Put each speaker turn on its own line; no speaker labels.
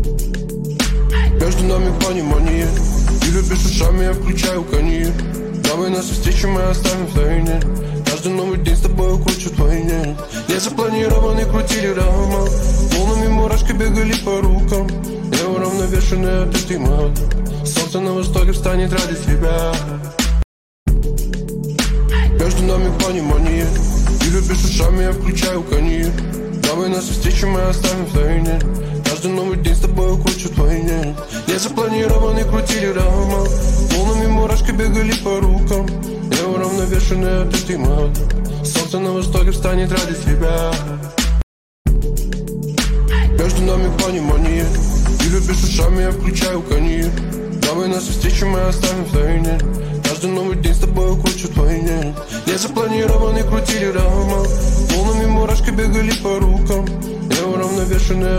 Между нами понимание. Ты любишь ушами, я включаю коньяк. Давай наши встречи мы оставим в тайне. Каждый новый день с тобой кручу вдвойне. Незапланированный крутили роман. Волнами мурашки бегали по рукам. Я уравновешенный от этой моды. Солнце на востоке встанет ради тебя. Между нами понимание. Ты любишь ушами, я включаю коньяк. Давай наши встречи мы оставим в тайне. Каждый новый день с тобой кручу вдвойне. Незапланированный крутили роман. Волнами мурашки бегали по рукам. Я уравновешенный от этой моды. Солнце на востоке встанет ради тебя. Между нами понимание. Ты любишь ушами, я включаю коньяк. Давай наши встречи мы оставим в тайне. Каждый новый день с тобой кручу вдвойне. Незапланированный крутили роман. Волнами мурашки бегали по рукам. Я уравновешенный